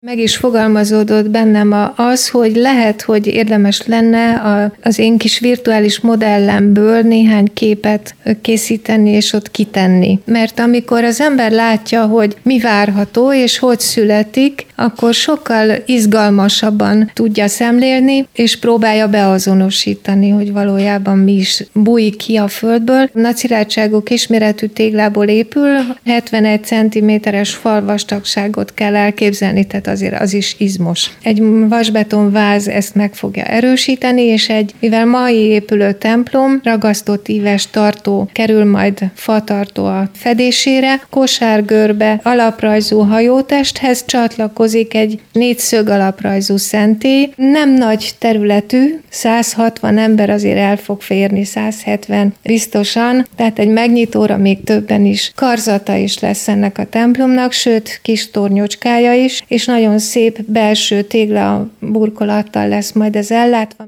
Meg is fogalmazódott bennem az, hogy lehet, hogy érdemes lenne az én kis virtuális modellemből néhány képet készíteni és ott kitenni. Mert amikor az ember látja, hogy mi várható és hogy születik, akkor sokkal izgalmasabban tudja szemlélni, és próbálja beazonosítani, hogy valójában mi is bújik ki a földből. Nagyszilárdságú kisméretű téglából épül, 71 cm-es falvastagságot kell elképzelni, tehát azért az is izmos. Egy vasbeton váz ezt meg fogja erősíteni, és mivel mai épülő templom, ragasztott íves tartó kerül majd fatartó a fedésére, kosárgörbe alaprajzú hajótesthez csatlakozik egy négyszög alaprajzú szentély. Nem nagy területű, 160 ember azért el fog férni, 170 biztosan, tehát egy megnyitóra még többen is. Karzata is lesz ennek a templomnak, sőt kis tornyocskája is, és nagyon szép belső tégla burkolattal lesz majd ez ellátva.